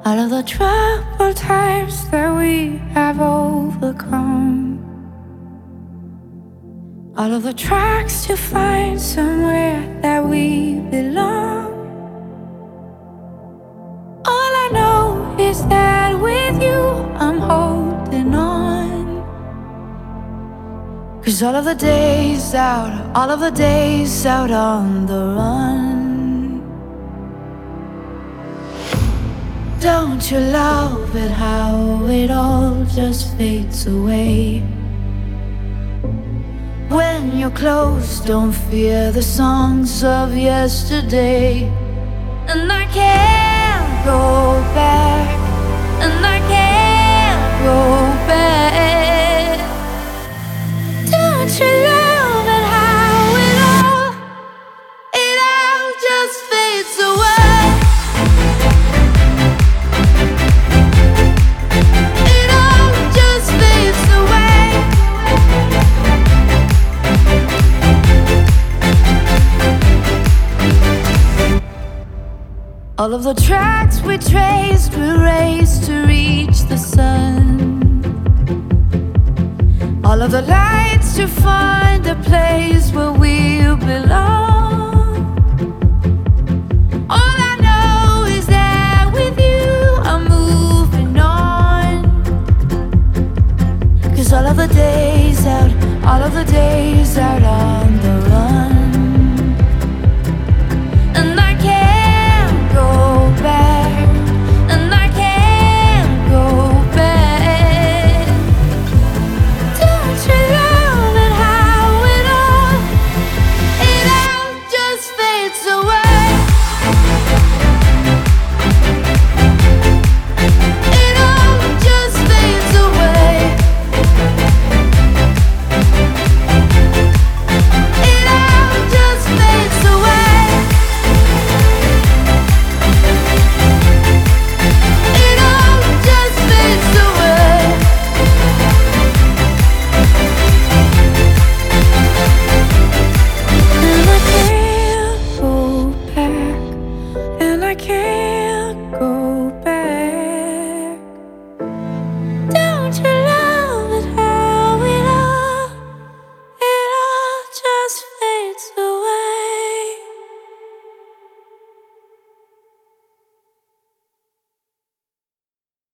All of the troubled times that we have overcome, all of the tracks to find somewhere that we belong. All I know is that with you I'm holding on. 'Cause all of the days out, all of the days out on the run. Don't you love it how it all just fades away? When you're close, don't fear the songs of yesterday. And I can't go back, and I can't go back. Don't you love it how it all just fades away? It all just fades away. All of the tracks we traced, we raced to reach the sun. All of the lights to find a place